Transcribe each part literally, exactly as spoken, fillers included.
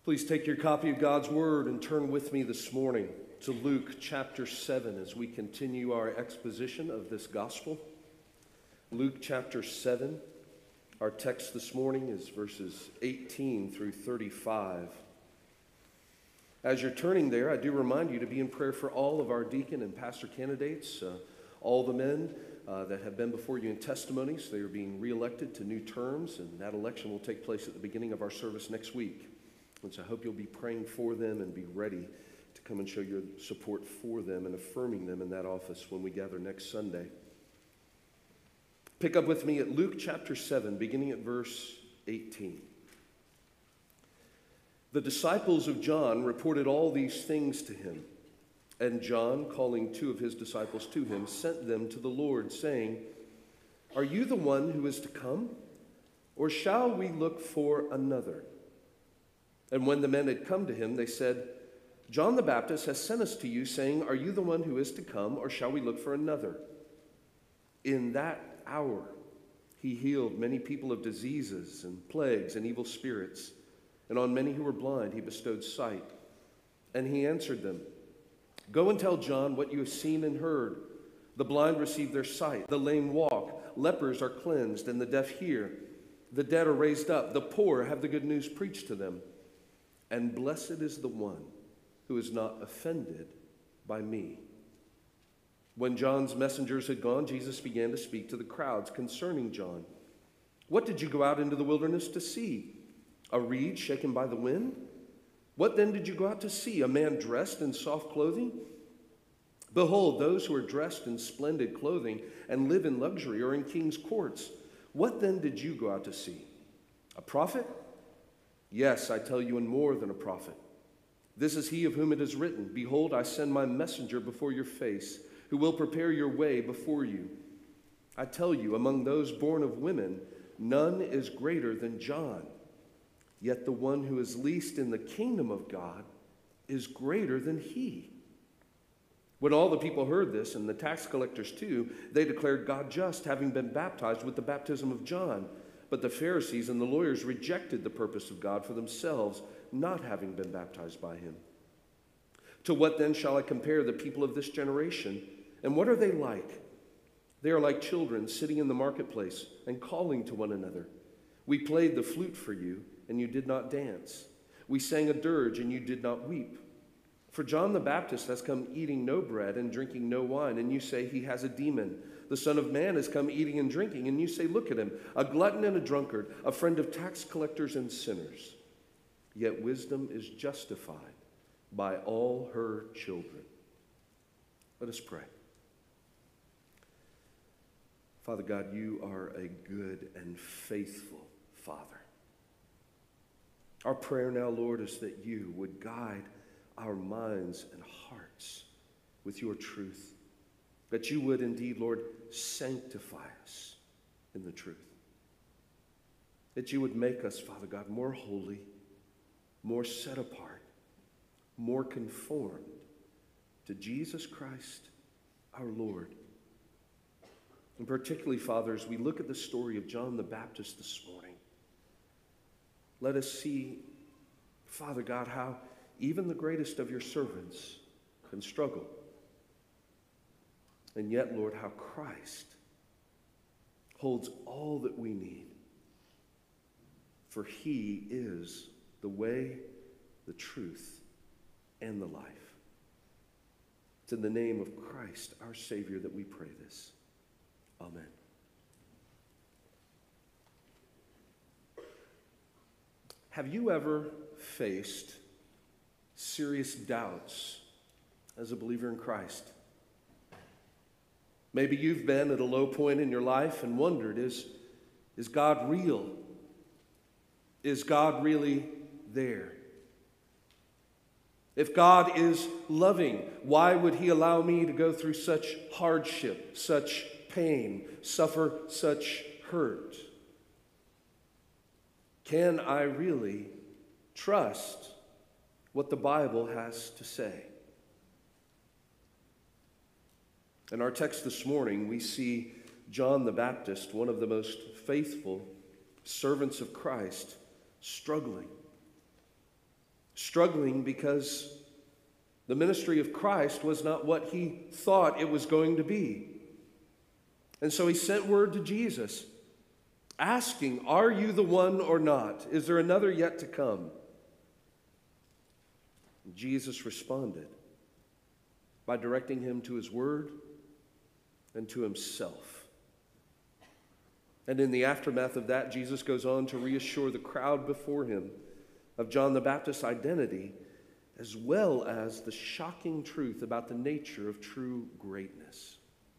Please take your copy of God's Word and turn with me this morning to Luke chapter seven as we continue our exposition of this gospel. Luke chapter seven, our text this morning is verses eighteen through thirty-five. As you're turning there, I do remind you to be in prayer for all of our deacon and pastor candidates, uh, all the men uh, that have been before you in testimonies. They are being reelected to new terms, and that election will take place at the beginning of our service next week. And so I hope you'll be praying for them and be ready to come and show your support for them and affirming them in that office when we gather next Sunday. Pick up with me at Luke chapter seven, beginning at verse eighteen. The disciples of John reported all these things to him. And John, calling two of his disciples to him, sent them to the Lord, saying, "Are you the one who is to come, or shall we look for another?" And when the men had come to him, they said, "John the Baptist has sent us to you, saying, 'Are you the one who is to come, or shall we look for another?'" In that hour he healed many people of diseases and plagues and evil spirits, and on many who were blind he bestowed sight. And he answered them, "Go and tell John what you have seen and heard. The blind receive their sight, the lame walk, lepers are cleansed, and the deaf hear. The dead are raised up, the poor have the good news preached to them. And blessed is the one who is not offended by me." When John's messengers had gone, Jesus began to speak to the crowds concerning John. "What did you go out into the wilderness to see? A reed shaken by the wind? What then did you go out to see? A man dressed in soft clothing? Behold, those who are dressed in splendid clothing and live in luxury are in king's courts. What then did you go out to see? A prophet? Yes, I tell you, and more than a prophet. This is he of whom it is written, 'Behold, I send my messenger before your face, who will prepare your way before you.' I tell you, among those born of women, none is greater than John. Yet the one who is least in the kingdom of God is greater than he." When all the people heard this, and the tax collectors too, they declared God just, having been baptized with the baptism of John. But the Pharisees and the lawyers rejected the purpose of God for themselves, not having been baptized by him. "To what then shall I compare the people of this generation? And what are they like? They are like children sitting in the marketplace and calling to one another. 'We played the flute for you, and you did not dance. We sang a dirge, and you did not weep. For John the Baptist has come eating no bread and drinking no wine, and you say he has a demon. The Son of Man has come eating and drinking, and you say, look at him, a glutton and a drunkard, a friend of tax collectors and sinners. Yet wisdom is justified by all her children." Let us pray. Father God, you are a good and faithful Father. Our prayer now, Lord, is that you would guide our minds and hearts with your truth. That you would indeed, Lord, sanctify us in the truth. That you would make us, Father God, more holy, more set apart, more conformed to Jesus Christ, our Lord. And particularly, Father, as we look at the story of John the Baptist this morning, let us see, Father God, how even the greatest of your servants can struggle. And yet, Lord, how Christ holds all that we need. For he is the way, the truth, and the life. It's in the name of Christ, our Savior, that we pray this. Amen. Have you ever faced serious doubts as a believer in Christ? Maybe you've been at a low point in your life and wondered, is, is God real? Is God really there? If God is loving, why would he allow me to go through such hardship, such pain, suffer such hurt? Can I really trust what the Bible has to say? In our text this morning, we see John the Baptist, one of the most faithful servants of Christ, struggling. struggling because the ministry of Christ was not what he thought it was going to be. And so he sent word to Jesus, asking, "Are you the one or not? Is there another yet to come?" And Jesus responded by directing him to his word and to himself. And in the aftermath of that, Jesus goes on to reassure the crowd before him of John the Baptist's identity, as well as the shocking truth about the nature of true greatness.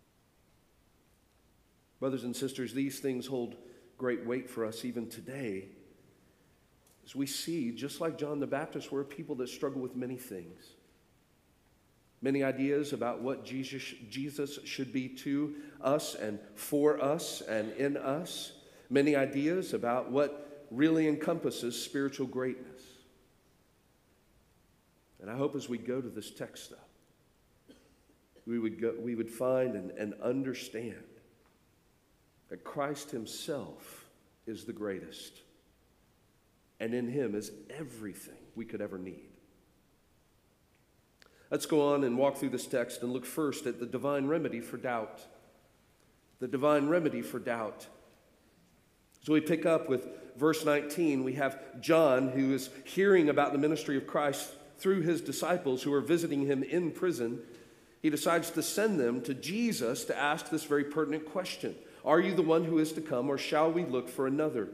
Brothers and sisters, these things hold great weight for us even today, as we see, just like John the Baptist, we're a people that struggle with many things. Many ideas about what Jesus, Jesus should be to us and for us and in us. Many ideas about what really encompasses spiritual greatness. And I hope as we go to this text, though, we would, go, we would find and, and understand that Christ himself is the greatest. And in him is everything we could ever need. Let's go on and walk through this text and look first at the divine remedy for doubt. The divine remedy for doubt. So we pick up with verse nineteen. We have John, who is hearing about the ministry of Christ through his disciples who are visiting him in prison. He decides to send them to Jesus to ask this very pertinent question. Are you the one who is to come, or shall we look for another?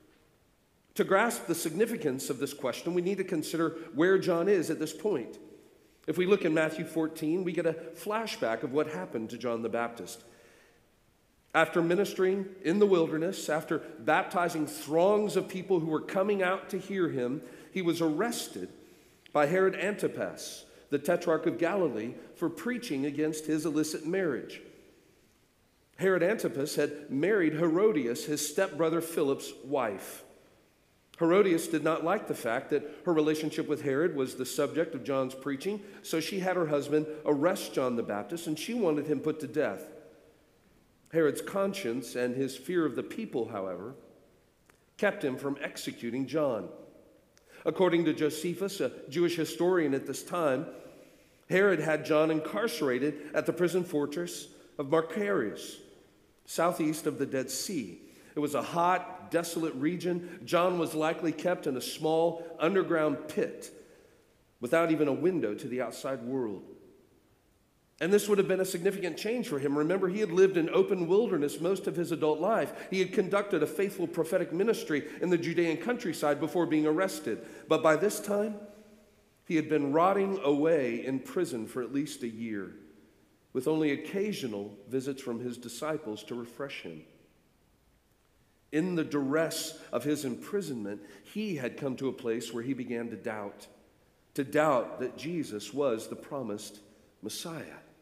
To grasp the significance of this question, we need to consider where John is at this point. If we look in Matthew fourteen, we get a flashback of what happened to John the Baptist. After ministering in the wilderness, after baptizing throngs of people who were coming out to hear him, he was arrested by Herod Antipas, the tetrarch of Galilee, for preaching against his illicit marriage. Herod Antipas had married Herodias, his stepbrother Philip's wife. Herodias did not like the fact that her relationship with Herod was the subject of John's preaching, so she had her husband arrest John the Baptist, and she wanted him put to death. Herod's conscience and his fear of the people, however, kept him from executing John. According to Josephus, a Jewish historian at this time, Herod had John incarcerated at the prison fortress of Machaerus, southeast of the Dead Sea. It was a hot, desolate region. John was likely kept in a small underground pit without even a window to the outside world. And this would have been a significant change for him. Remember, he had lived in open wilderness most of his adult life. He had conducted a faithful prophetic ministry in the Judean countryside before being arrested. But by this time, he had been rotting away in prison for at least a year, with only occasional visits from his disciples to refresh him. In the duress of his imprisonment, he had come to a place where he began to doubt, to doubt that Jesus was the promised Messiah.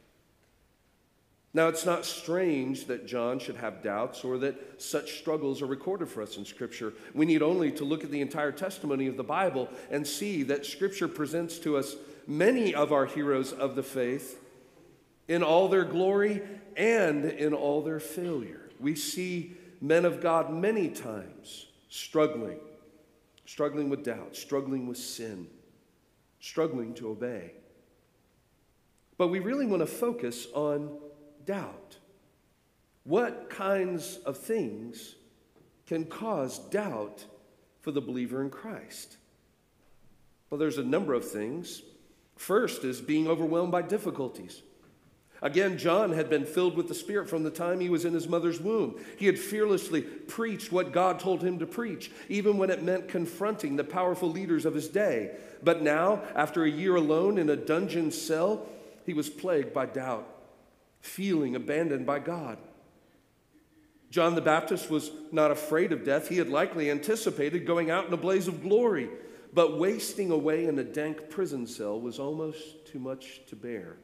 Now, it's not strange that John should have doubts or that such struggles are recorded for us in Scripture. We need only to look at the entire testimony of the Bible and see that Scripture presents to us many of our heroes of the faith in all their glory and in all their failure. We see men of God many times struggling, struggling with doubt, struggling with sin, struggling to obey. But we really want to focus on doubt. What kinds of things can cause doubt for the believer in Christ? Well, there's a number of things. First is being overwhelmed by difficulties. Again, John had been filled with the Spirit from the time he was in his mother's womb. He had fearlessly preached what God told him to preach, even when it meant confronting the powerful leaders of his day. But now, after a year alone in a dungeon cell, he was plagued by doubt, feeling abandoned by God. John the Baptist was not afraid of death. He had likely anticipated going out in a blaze of glory, but wasting away in a dank prison cell was almost too much to bear.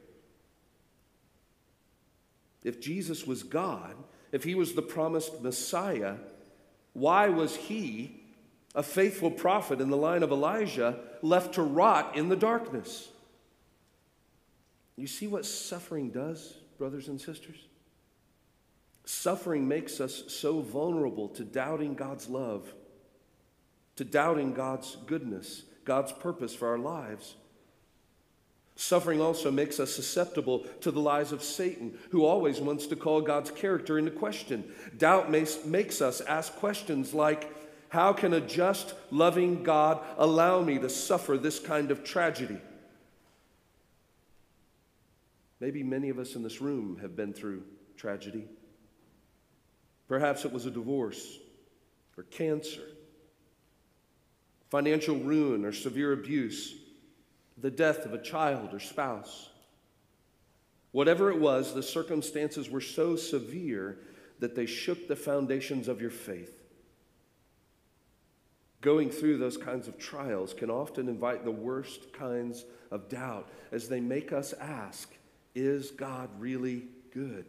If Jesus was God, if he was the promised Messiah, why was he, a faithful prophet in the line of Elijah, left to rot in the darkness? You see what suffering does, brothers and sisters? Suffering makes us so vulnerable to doubting God's love, to doubting God's goodness God's purpose for our lives. Suffering also makes us susceptible to the lies of Satan, who always wants to call God's character into question. Doubt makes, makes us ask questions like, how can a just, loving God allow me to suffer this kind of tragedy? Maybe many of us in this room have been through tragedy. Perhaps it was a divorce or cancer, financial ruin or severe abuse, the death of a child or spouse. Whatever it was, the circumstances were so severe that they shook the foundations of your faith. Going through those kinds of trials can often invite the worst kinds of doubt as they make us ask, is God really good?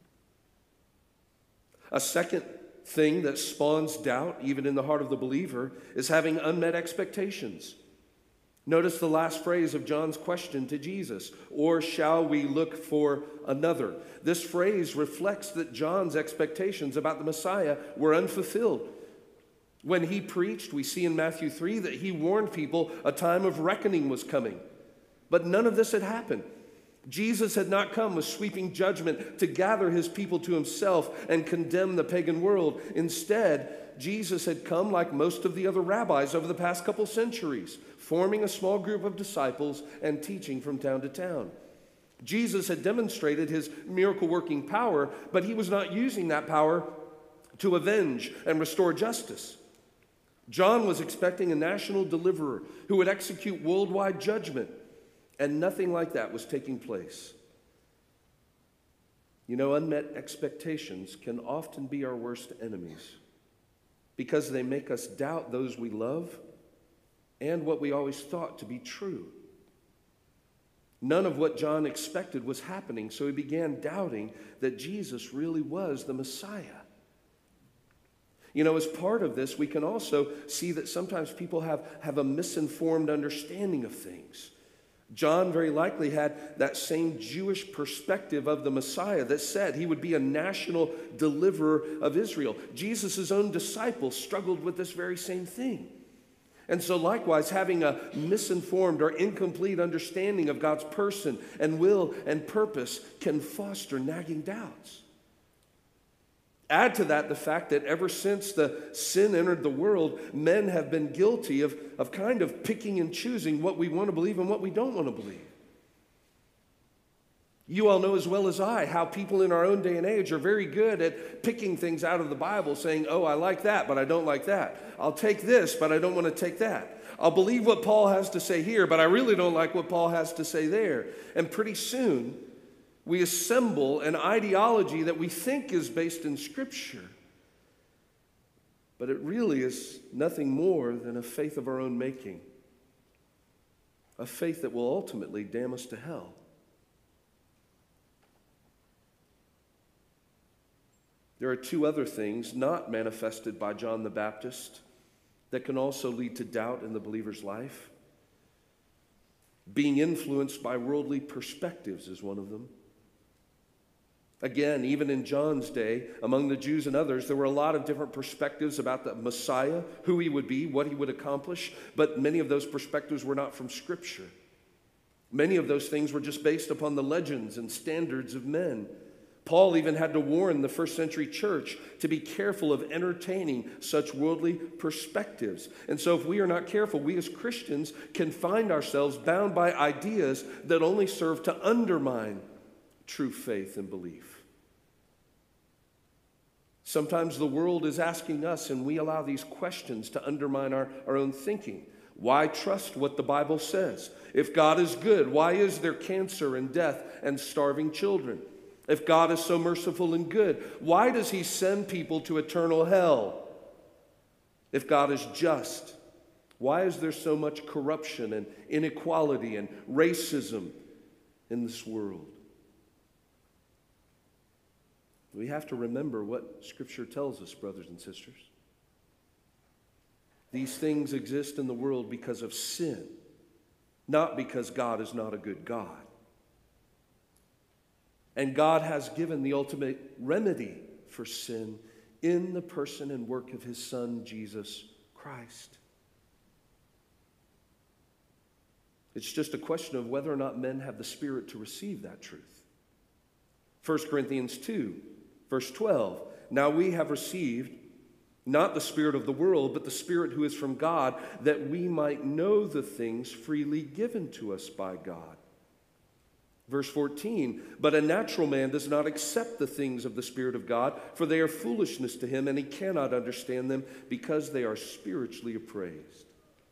A second thing that spawns doubt, even in the heart of the believer, is having unmet expectations. Notice the last phrase of John's question to Jesus, or shall we look for another? This phrase reflects that John's expectations about the Messiah were unfulfilled. When he preached, we see in Matthew three that he warned people a time of reckoning was coming. But none of this had happened. Jesus had not come with sweeping judgment to gather his people to himself and condemn the pagan world. Instead, Jesus had come like most of the other rabbis over the past couple centuries, forming a small group of disciples and teaching from town to town. Jesus had demonstrated his miracle-working power, but he was not using that power to avenge and restore justice. John was expecting a national deliverer who would execute worldwide judgment, and nothing like that was taking place. You know, unmet expectations can often be our worst enemies because they make us doubt those we love and what we always thought to be true. None of what John expected was happening, so he began doubting that Jesus really was the Messiah. You know, as part of this, we can also see that sometimes people have, have a misinformed understanding of things. John very likely had that same Jewish perspective of the Messiah that said he would be a national deliverer of Israel. Jesus' own disciples struggled with this very same thing. And so likewise, having a misinformed or incomplete understanding of God's person and will and purpose can foster nagging doubts. Add to that the fact that ever since the sin entered the world, men have been guilty of, of kind of picking and choosing what we want to believe and what we don't want to believe. You all know as well as I how people in our own day and age are very good at picking things out of the Bible, saying, oh, I like that, but I don't like that. I'll take this, but I don't want to take that. I'll believe what Paul has to say here, but I really don't like what Paul has to say there. And pretty soon, we assemble an ideology that we think is based in Scripture, but it really is nothing more than a faith of our own making, a faith that will ultimately damn us to hell. There are two other things not manifested by John the Baptist that can also lead to doubt in the believer's life. Being influenced by worldly perspectives is one of them. Again, even in John's day, among the Jews and others, there were a lot of different perspectives about the Messiah, who he would be, what he would accomplish, but many of those perspectives were not from Scripture. Many of those things were just based upon the legends and standards of men. Paul even had to warn the first century church to be careful of entertaining such worldly perspectives. And so if we are not careful, we as Christians can find ourselves bound by ideas that only serve to undermine true faith and belief. Sometimes the world is asking us, and we allow these questions to undermine our, our own thinking. Why trust what the Bible says? If God is good, why is there cancer and death and starving children? If God is so merciful and good, why does he send people to eternal hell? If God is just, why is there so much corruption and inequality and racism in this world? We have to remember what Scripture tells us, brothers and sisters. These things exist in the world because of sin, not because God is not a good God. And God has given the ultimate remedy for sin in the person and work of his Son, Jesus Christ. It's just a question of whether or not men have the Spirit to receive that truth. First Corinthians two, verse twelve. Now we have received not the spirit of the world, but the Spirit who is from God, that we might know the things freely given to us by God. Verse fourteen, but a natural man does not accept the things of the Spirit of God, for they are foolishness to him, and he cannot understand them because they are spiritually appraised.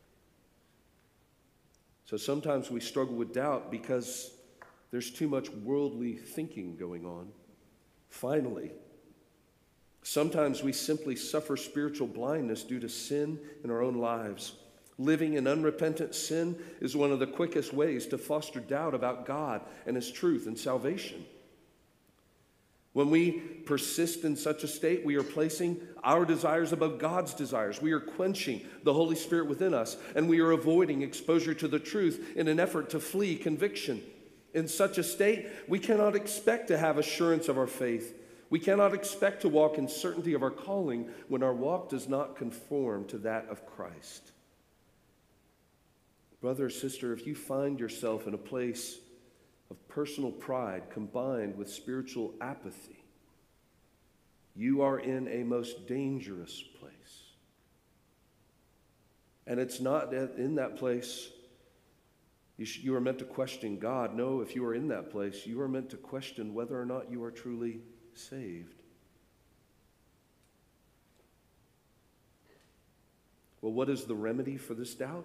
So sometimes we struggle with doubt because there's too much worldly thinking going on. Finally, sometimes we simply suffer spiritual blindness due to sin in our own lives. Living in unrepentant sin is one of the quickest ways to foster doubt about God and His truth and salvation. When we persist in such a state, we are placing our desires above God's desires. We are quenching the Holy Spirit within us, and we are avoiding exposure to the truth in an effort to flee conviction. In such a state, we cannot expect to have assurance of our faith. We cannot expect to walk in certainty of our calling when our walk does not conform to that of Christ. Brother or sister, if you find yourself in a place of personal pride combined with spiritual apathy, you are in a most dangerous place. And it's not in that place you, sh- you are meant to question God. No, if you are in that place, you are meant to question whether or not you are truly saved. Well, what is the remedy for this doubt?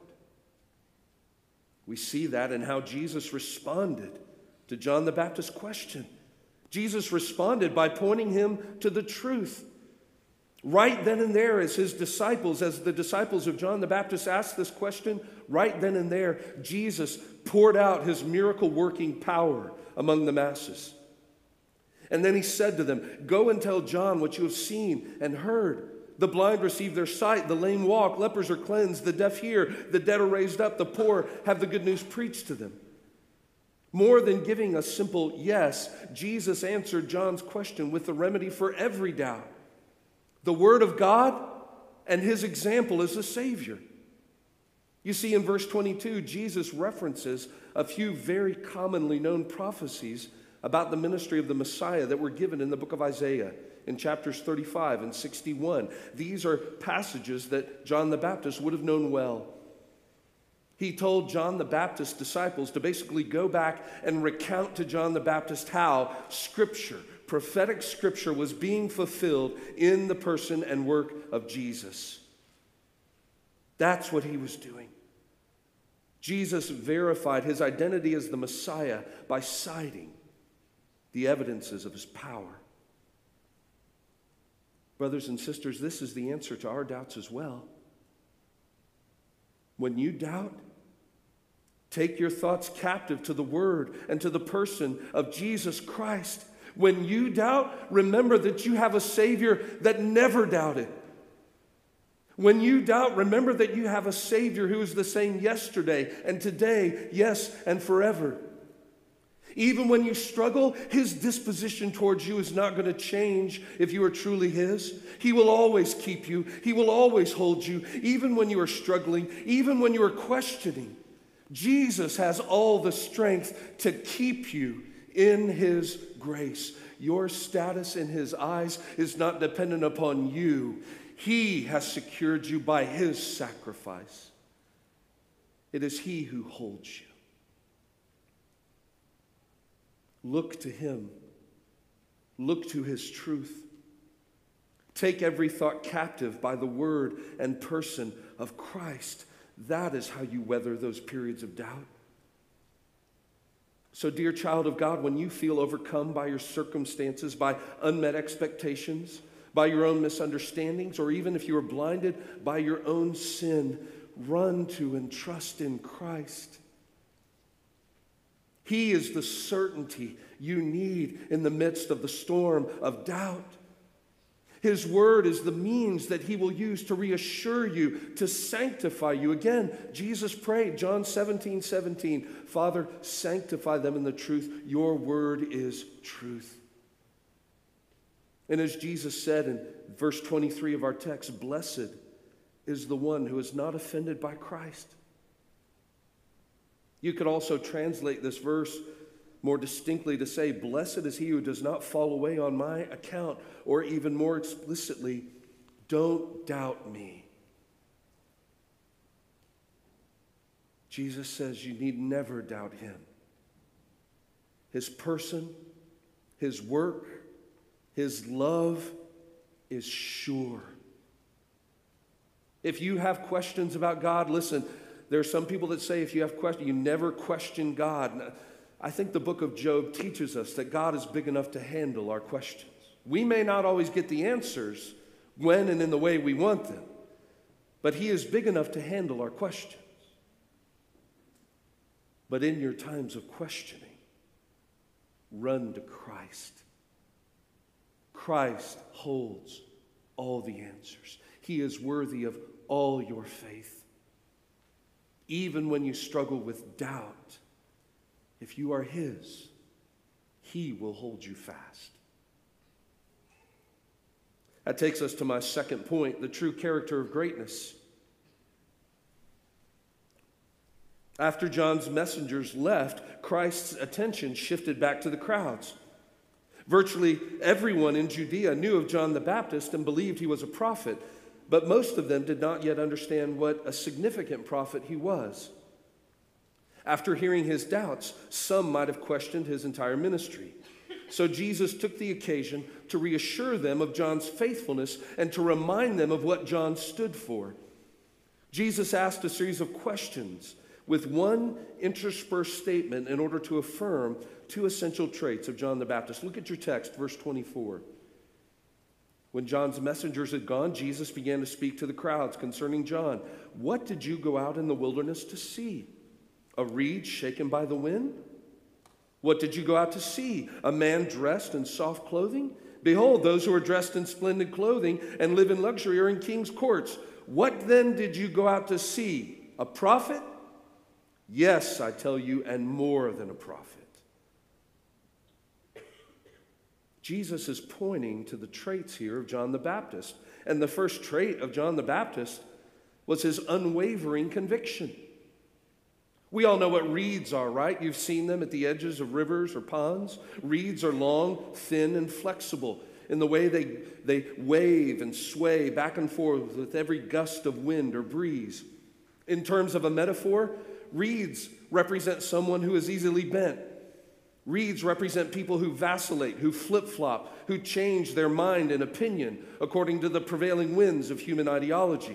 We see that in how Jesus responded to John the Baptist's question. Jesus responded by pointing him to the truth. Right then and there, as his disciples, as the disciples of John the Baptist asked this question, right then and there, Jesus poured out his miracle-working power among the masses. And then he said to them, "Go and tell John what you have seen and heard. The blind receive their sight, the lame walk, lepers are cleansed, the deaf hear, the dead are raised up, the poor have the good news preached to them." More than giving a simple yes, Jesus answered John's question with the remedy for every doubt. The Word of God and His example as a Savior. You see, in verse twenty-two, Jesus references a few very commonly known prophecies about the ministry of the Messiah that were given in the book of Isaiah in chapters thirty-five and sixty-one. These are passages that John the Baptist would have known well. He told John the Baptist's disciples to basically go back and recount to John the Baptist how Scripture, prophetic Scripture, was being fulfilled in the person and work of Jesus. That's what he was doing. Jesus verified his identity as the Messiah by citing the evidences of his power. Brothers and sisters, this is the answer to our doubts as well. When you doubt, take your thoughts captive to the word and to the person of Jesus Christ. When you doubt, remember that you have a Savior that never doubted. When you doubt, remember that you have a Savior who is the same yesterday and today, yes, and forever. Even when you struggle, His disposition towards you is not going to change if you are truly His. He will always keep you. He will always hold you, even when you are struggling, even when you are questioning. Jesus has all the strength to keep you in His grace. Your status in His eyes is not dependent upon you. He has secured you by His sacrifice. It is He who holds you. Look to Him. Look to His truth. Take every thought captive by the word and person of Christ. That is how you weather those periods of doubt. So, dear child of God, when you feel overcome by your circumstances, by unmet expectations, by your own misunderstandings, or even if you are blinded by your own sin, run to and trust in Christ. He is the certainty you need in the midst of the storm of doubt. His word is the means that He will use to reassure you, to sanctify you. Again, Jesus prayed, John seventeen seventeen, Father, sanctify them in the truth. Your word is truth. And as Jesus said in verse twenty-three of our text, blessed is the one who is not offended by Christ. You could also translate this verse more distinctly to say, "Blessed is he who does not fall away on my account," or even more explicitly, "Don't doubt me." Jesus says you need never doubt him. His person, his work, his love is sure. If you have questions about God, listen, there are some people that say if you have questions, you never question God. I think the book of Job teaches us that God is big enough to handle our questions. We may not always get the answers when and in the way we want them, but he is big enough to handle our questions. But in your times of questioning, run to Christ. Christ holds all the answers. He is worthy of all your faith. Even when you struggle with doubt, if you are his, he will hold you fast. That takes us to my second point, the true character of greatness. After John's messengers left, Christ's attention shifted back to the crowds. Virtually everyone in Judea knew of John the Baptist and believed he was a prophet, but most of them did not yet understand what a significant prophet he was. After hearing his doubts, some might have questioned his entire ministry. So Jesus took the occasion to reassure them of John's faithfulness and to remind them of what John stood for. Jesus asked a series of questions with one interspersed statement in order to affirm two essential traits of John the Baptist. Look at your text, verse twenty-four. When John's messengers had gone, Jesus began to speak to the crowds concerning John. "What did you go out in the wilderness to see? A reed shaken by the wind? What did you go out to see? A man dressed in soft clothing? Behold, those who are dressed in splendid clothing and live in luxury are in king's courts. What then did you go out to see? A prophet? Yes, I tell you, and more than a prophet." Jesus is pointing to the traits here of John the Baptist. And the first trait of John the Baptist was his unwavering conviction. We all know what reeds are, right? You've seen them at the edges of rivers or ponds. Reeds are long, thin, and flexible in the way they, they wave and sway back and forth with every gust of wind or breeze. In terms of a metaphor, reeds represent someone who is easily bent. Reeds represent people who vacillate, who flip-flop, who change their mind and opinion according to the prevailing winds of human ideology.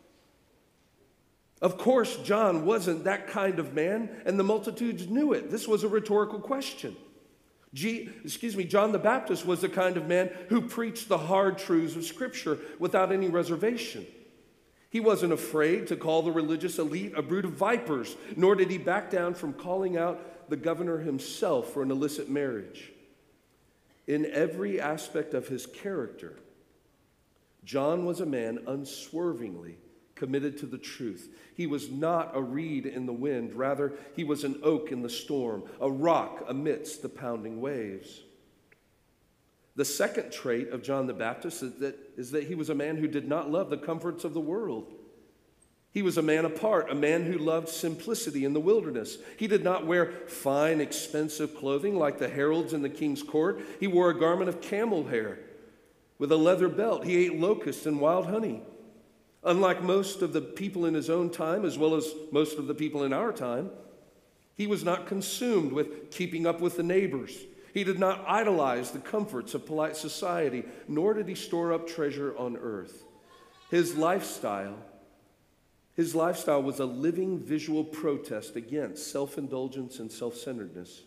Of course, John wasn't that kind of man, and the multitudes knew it. This was a rhetorical question. G, excuse me, John the Baptist was the kind of man who preached the hard truths of Scripture without any reservation. He wasn't afraid to call the religious elite a brood of vipers, nor did he back down from calling out the governor himself for an illicit marriage. In every aspect of his character, John was a man unswervingly committed to the truth. He was not a reed in the wind. Rather, he was an oak in the storm, a rock amidst the pounding waves. The second trait of John the Baptist is that, is that he was a man who did not love the comforts of the world. He was a man apart, a man who loved simplicity in the wilderness. He did not wear fine, expensive clothing like the heralds in the king's court. He wore a garment of camel hair with a leather belt. He ate locusts and wild honey. Unlike most of the people in his own time, as well as most of the people in our time, he was not consumed with keeping up with the neighbors. He did not idolize the comforts of polite society, nor did he store up treasure on earth. His lifestyle, his lifestyle was a living visual protest against self-indulgence and self-centeredness.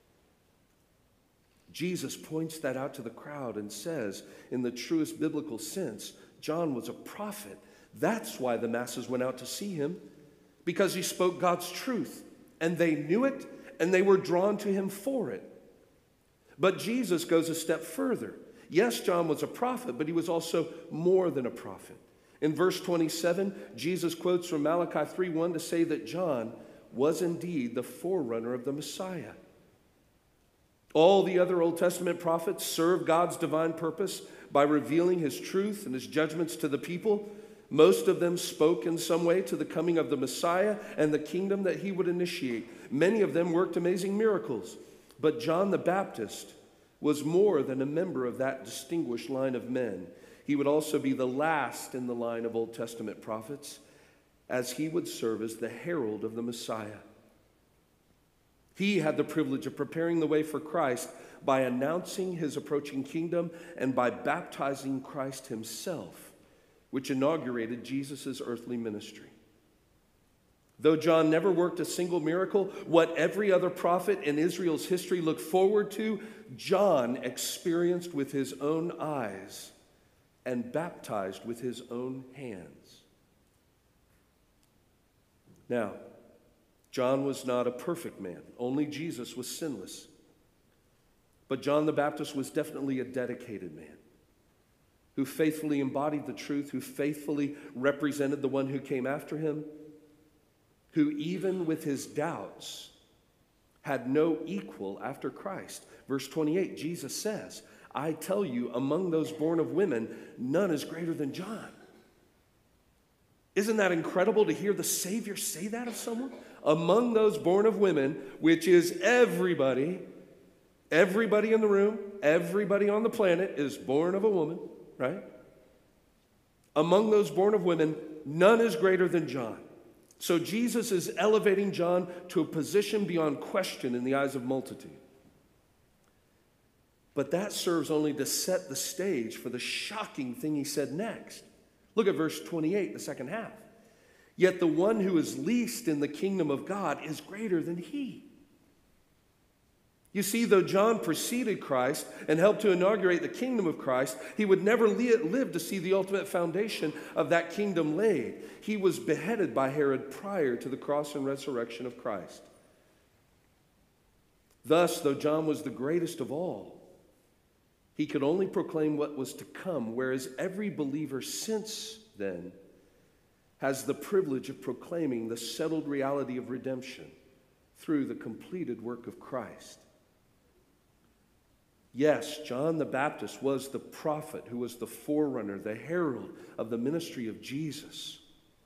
Jesus points that out to the crowd and says, in the truest biblical sense, John was a prophet. That's why the masses went out to see him, because he spoke God's truth, and they knew it, and they were drawn to him for it. But Jesus goes a step further. Yes, John was a prophet, but he was also more than a prophet. In verse twenty-seven, Jesus quotes from Malachi three one to say that John was indeed the forerunner of the Messiah. All the other Old Testament prophets served God's divine purpose by revealing his truth and his judgments to the people. Most of them spoke in some way to the coming of the Messiah and the kingdom that he would initiate. Many of them worked amazing miracles. But John the Baptist was more than a member of that distinguished line of men. He would also be the last in the line of Old Testament prophets, as he would serve as the herald of the Messiah. He had the privilege of preparing the way for Christ by announcing his approaching kingdom and by baptizing Christ himself, which inaugurated Jesus' earthly ministry. Though John never worked a single miracle, what every other prophet in Israel's history looked forward to, John experienced with his own eyes and baptized with his own hands. Now, John was not a perfect man. Only Jesus was sinless. But John the Baptist was definitely a dedicated man who faithfully embodied the truth, who faithfully represented the one who came after him, who even with his doubts had no equal after Christ. Verse twenty-eight, Jesus says, I tell you, among those born of women, none is greater than John. Isn't that incredible to hear the Savior say that of someone? Among those born of women, which is everybody, everybody in the room, everybody on the planet is born of a woman, right? Among those born of women, none is greater than John. So Jesus is elevating John to a position beyond question in the eyes of multitude. But that serves only to set the stage for the shocking thing he said next. Look at verse twenty-eight, the second half. Yet the one who is least in the kingdom of God is greater than he. You see, though John preceded Christ and helped to inaugurate the kingdom of Christ, he would never live to see the ultimate foundation of that kingdom laid. He was beheaded by Herod prior to the cross and resurrection of Christ. Thus, though John was the greatest of all, he could only proclaim what was to come, whereas every believer since then has the privilege of proclaiming the settled reality of redemption through the completed work of Christ. Yes, John the Baptist was the prophet who was the forerunner, the herald of the ministry of Jesus.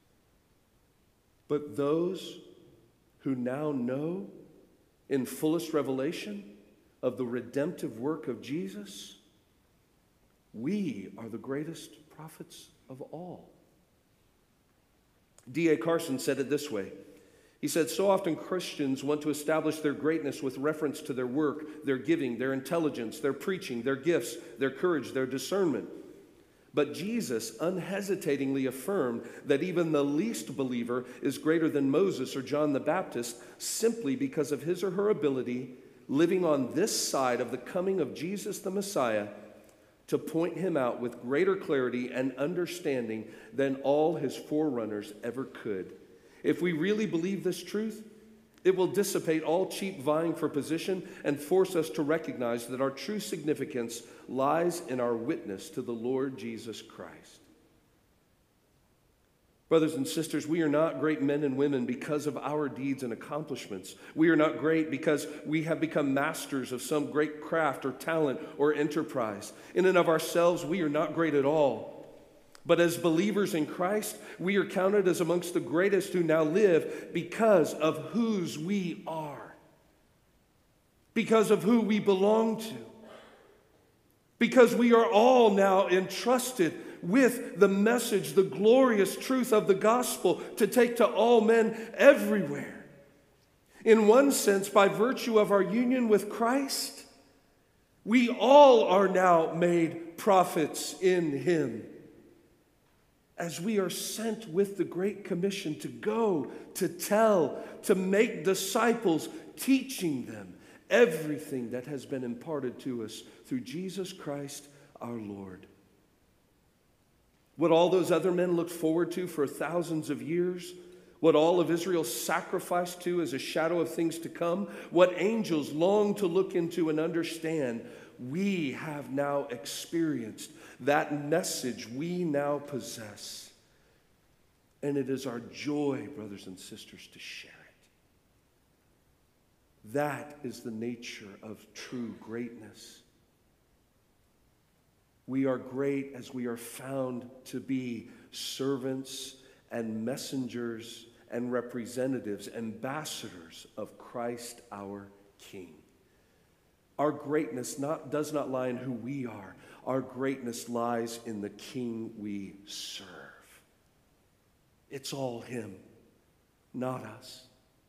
But those who now know in fullest revelation of the redemptive work of Jesus, we are the greatest prophets of all. D A Carson said it this way. He said, so often Christians want to establish their greatness with reference to their work, their giving, their intelligence, their preaching, their gifts, their courage, their discernment. But Jesus unhesitatingly affirmed that even the least believer is greater than Moses or John the Baptist simply because of his or her ability living on this side of the coming of Jesus the Messiah to point him out with greater clarity and understanding than all his forerunners ever could. If we really believe this truth, it will dissipate all cheap vying for position and force us to recognize that our true significance lies in our witness to the Lord Jesus Christ. Brothers and sisters, we are not great men and women because of our deeds and accomplishments. We are not great because we have become masters of some great craft or talent or enterprise. In and of ourselves, we are not great at all. But as believers in Christ, we are counted as amongst the greatest who now live because of whose we are, because of who we belong to, because we are all now entrusted with the message, the glorious truth of the gospel to take to all men everywhere. In one sense, by virtue of our union with Christ, we all are now made prophets in him, as we are sent with the Great Commission to go, to tell, to make disciples, teaching them everything that has been imparted to us through Jesus Christ our Lord. What all those other men looked forward to for thousands of years, what all of Israel sacrificed to as a shadow of things to come, what angels long to look into and understand, we have now experienced. That message we now possess. And it is our joy, brothers and sisters, to share it. That is the nature of true greatness. We are great as we are found to be servants and messengers and representatives, ambassadors of Christ our King. Our greatness not, does not lie in who we are. Our greatness lies in the King we serve. It's all him, not us.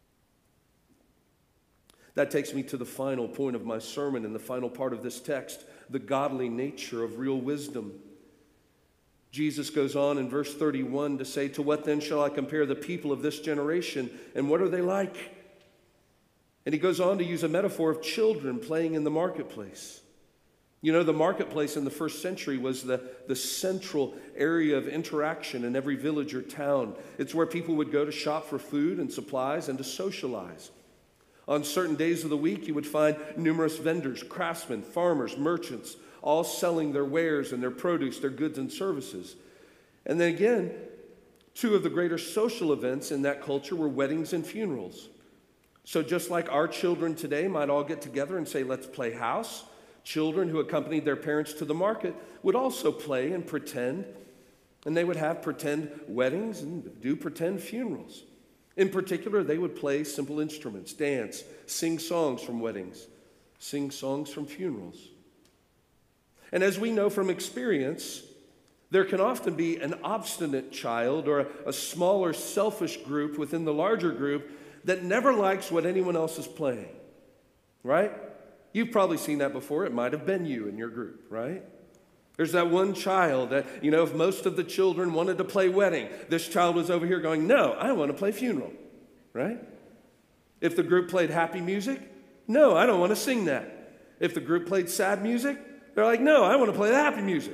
That takes me to the final point of my sermon in the final part of this text, the godly nature of real wisdom. Jesus goes on in verse thirty-one to say, "To what then shall I compare the people of this generation, and what are they like?" And he goes on to use a metaphor of children playing in the marketplace. You know, the marketplace in the first century was the, the central area of interaction in every village or town. It's where people would go to shop for food and supplies and to socialize. On certain days of the week, you would find numerous vendors, craftsmen, farmers, merchants, all selling their wares and their produce, their goods and services. And then again, two of the greater social events in that culture were weddings and funerals. So just like our children today might all get together and say, "Let's play house," children who accompanied their parents to the market would also play and pretend, and they would have pretend weddings and do pretend funerals. In particular, they would play simple instruments, dance, sing songs from weddings, sing songs from funerals. And as we know from experience, there can often be an obstinate child or a, a smaller, selfish group within the larger group that never likes what anyone else is playing, right? You've probably seen that before. It might have been you in your group, right? There's that one child that, you know, if most of the children wanted to play wedding, this child was over here going, "No, I want to play funeral," right? If the group played happy music, "No, I don't want to sing that." If the group played sad music, they're like, "No, I want to play the happy music."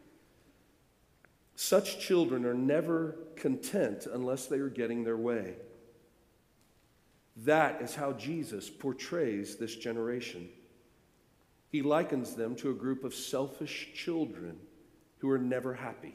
Such children are never content unless they are getting their way. That is how Jesus portrays this generation. He likens them to a group of selfish children who are never happy.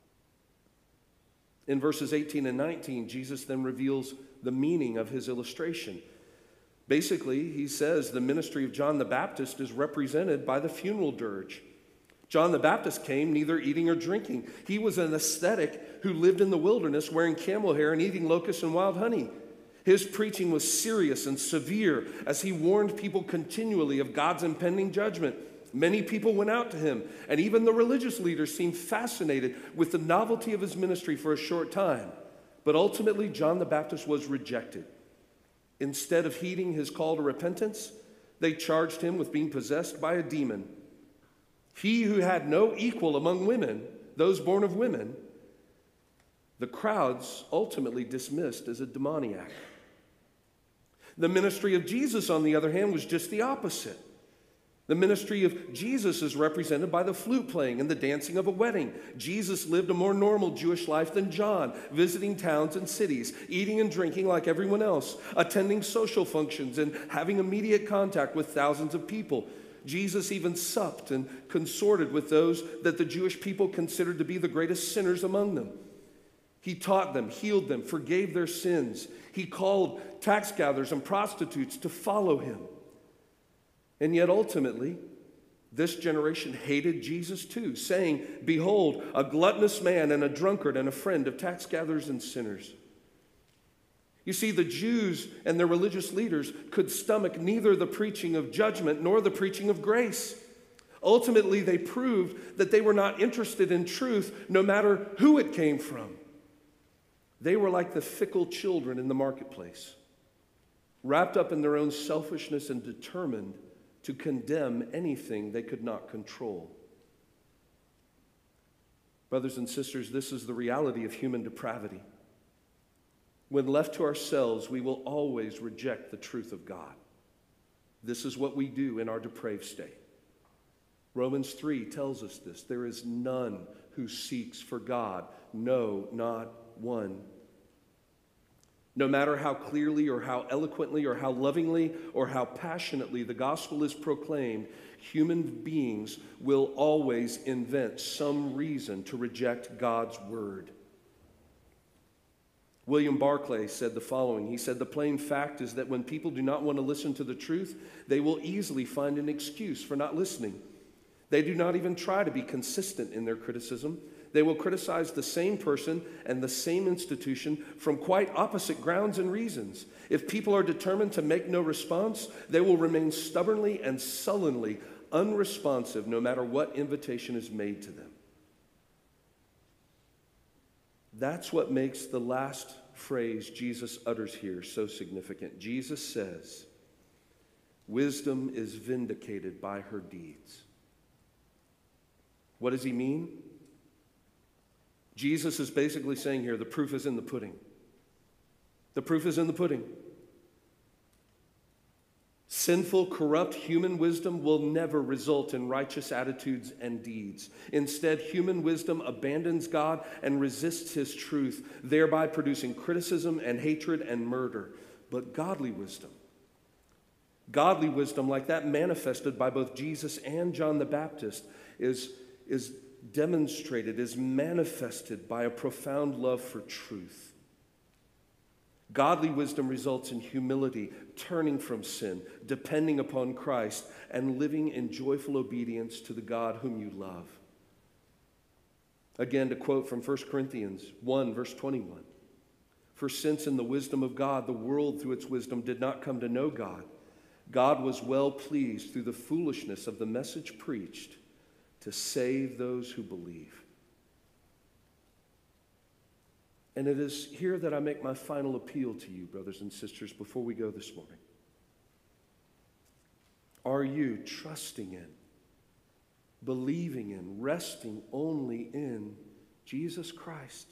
In verses eighteen and nineteen, Jesus then reveals the meaning of his illustration. Basically, he says the ministry of John the Baptist is represented by the funeral dirge. John the Baptist came neither eating or drinking. He was an ascetic who lived in the wilderness wearing camel hair and eating locusts and wild honey. His preaching was serious and severe as he warned people continually of God's impending judgment. Many people went out to him, and even the religious leaders seemed fascinated with the novelty of his ministry for a short time. But ultimately, John the Baptist was rejected. Instead of heeding his call to repentance, they charged him with being possessed by a demon. He who had no equal among women, those born of women, the crowds ultimately dismissed as a demoniac. The ministry of Jesus, on the other hand, was just the opposite. The ministry of Jesus is represented by the flute playing and the dancing of a wedding. Jesus lived a more normal Jewish life than John, visiting towns and cities, eating and drinking like everyone else, attending social functions and having immediate contact with thousands of people. Jesus even supped and consorted with those that the Jewish people considered to be the greatest sinners among them. He taught them, healed them, forgave their sins. He called tax gatherers and prostitutes to follow him. And yet ultimately, this generation hated Jesus too, saying, "Behold, a gluttonous man and a drunkard and a friend of tax gatherers and sinners." You see, the Jews and their religious leaders could stomach neither the preaching of judgment nor the preaching of grace. Ultimately, they proved that they were not interested in truth, no matter who it came from. They were like the fickle children in the marketplace, wrapped up in their own selfishness and determined to condemn anything they could not control. Brothers and sisters, this is the reality of human depravity. When left to ourselves, we will always reject the truth of God. This is what we do in our depraved state. Romans three tells us this. There is none who seeks for God, no, not one. No matter how clearly or how eloquently or how lovingly or how passionately the gospel is proclaimed, human beings will always invent some reason to reject God's word. William Barclay said the following. He said, "The plain fact is that when people do not want to listen to the truth, they will easily find an excuse for not listening. They do not even try to be consistent in their criticism. They will criticize the same person and the same institution from quite opposite grounds and reasons. If people are determined to make no response, they will remain stubbornly and sullenly unresponsive no matter what invitation is made to them. That's what makes the last phrase Jesus utters here so significant. Jesus says, "Wisdom is vindicated by her deeds." What does he mean? Jesus is basically saying here, the proof is in the pudding. The proof is in the pudding. Sinful, corrupt human wisdom will never result in righteous attitudes and deeds. Instead, human wisdom abandons God and resists his truth, thereby producing criticism and hatred and murder. But godly wisdom, godly wisdom like that manifested by both Jesus and John the Baptist, is, is demonstrated, is manifested by a profound love for truth. Godly wisdom results in humility, turning from sin, depending upon Christ, and living in joyful obedience to the God whom you love. Again, to quote from First Corinthians one, verse twenty-one, "For since in the wisdom of God, the world through its wisdom did not come to know God, God was well pleased through the foolishness of the message preached to save those who believe." And it is here that I make my final appeal to you, brothers and sisters, before we go this morning. Are you trusting in, believing in, resting only in Jesus Christ?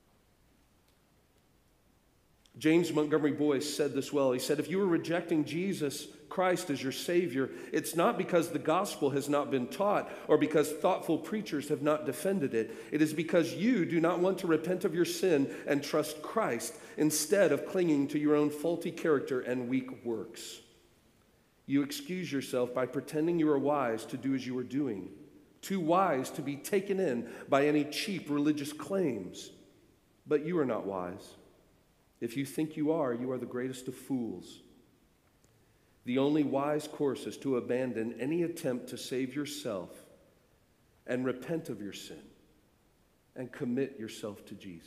James Montgomery Boyce said this well. He said, if you are rejecting Jesus Christ as your Savior, it's not because the gospel has not been taught or because thoughtful preachers have not defended it. It is because you do not want to repent of your sin and trust Christ instead of clinging to your own faulty character and weak works. You excuse yourself by pretending you are wise to do as you are doing, too wise to be taken in by any cheap religious claims. But you are not wise. If you think you are, you are the greatest of fools. The only wise course is to abandon any attempt to save yourself and repent of your sin and commit yourself to Jesus.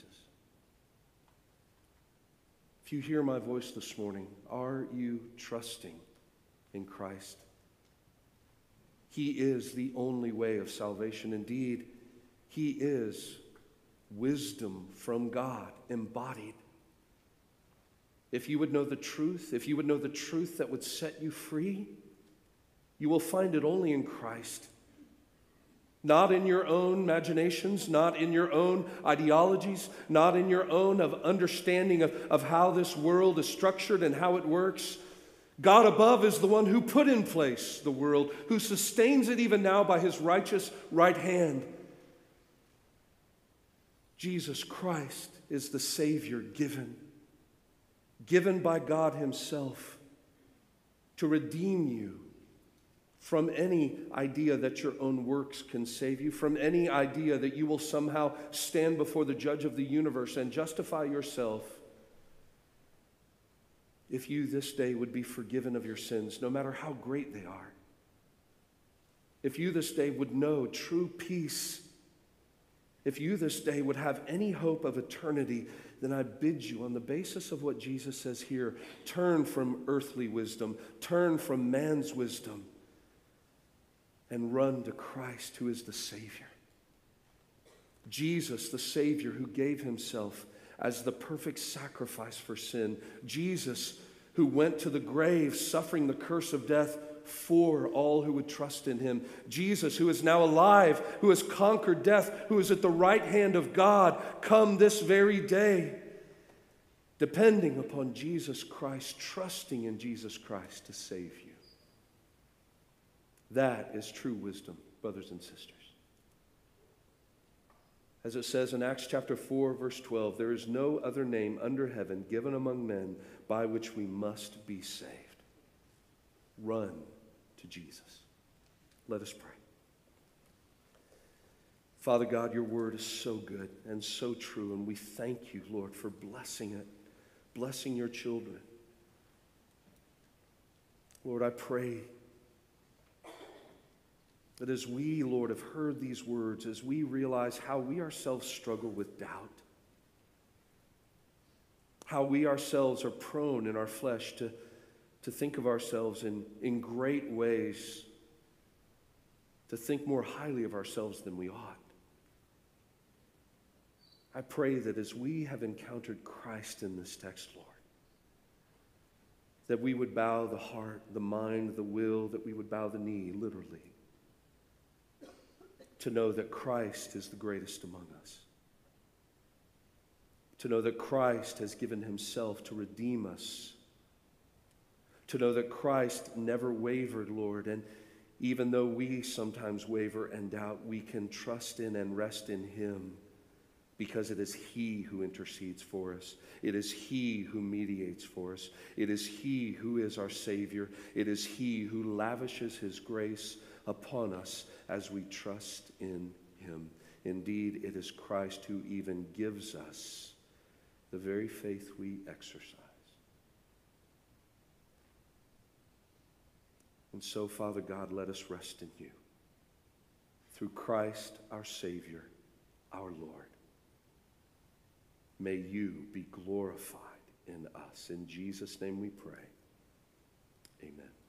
If you hear my voice this morning, are you trusting in Christ? He is the only way of salvation. Indeed, he is wisdom from God embodied. If you would know the truth, if you would know the truth that would set you free, you will find it only in Christ. Not in your own imaginations, not in your own ideologies, not in your own of understanding of, of how this world is structured and how it works. God above is the one who put in place the world, who sustains it even now by his righteous right hand. Jesus Christ is the Savior given. Given by God himself to redeem you from any idea that your own works can save you, from any idea that you will somehow stand before the judge of the universe and justify yourself. If you this day would be forgiven of your sins, no matter how great they are. If you this day would know true peace, if you this day would have any hope of eternity, then I bid you, on the basis of what Jesus says here, turn from earthly wisdom, turn from man's wisdom, and run to Christ, who is the Savior. Jesus, the Savior, who gave himself as the perfect sacrifice for sin. Jesus, who went to the grave, suffering the curse of death for all who would trust in him. Jesus, who is now alive, who has conquered death, who is at the right hand of God, come this very day, depending upon Jesus Christ, trusting in Jesus Christ to save you. That is true wisdom, brothers and sisters. As it says in Acts chapter four, verse twelve, there is no other name under heaven given among men by which we must be saved. Run to Jesus. Let us pray. Father God, your word is so good and so true, and we thank you, Lord, for blessing it, blessing your children. Lord, I pray That as we, Lord, have heard these words, as we realize how we ourselves struggle with doubt, how we ourselves are prone in our flesh to, to think of ourselves in, in great ways, to think more highly of ourselves than we ought. I pray that as we have encountered Christ in this text, Lord, that we would bow the heart, the mind, the will, that we would bow the knee, literally, to know that Christ is the greatest among us. To know that Christ has given himself to redeem us. To know that Christ never wavered, Lord, and even though we sometimes waver and doubt, we can trust in and rest in him because it is he who intercedes for us. It is he who mediates for us. It is he who is our Savior. It is he who lavishes his grace upon us as we trust in him. Indeed, it is Christ who even gives us the very faith we exercise. And so, Father God, let us rest in you. Through Christ, our Savior, our Lord. May you be glorified in us. In Jesus' name we pray. Amen.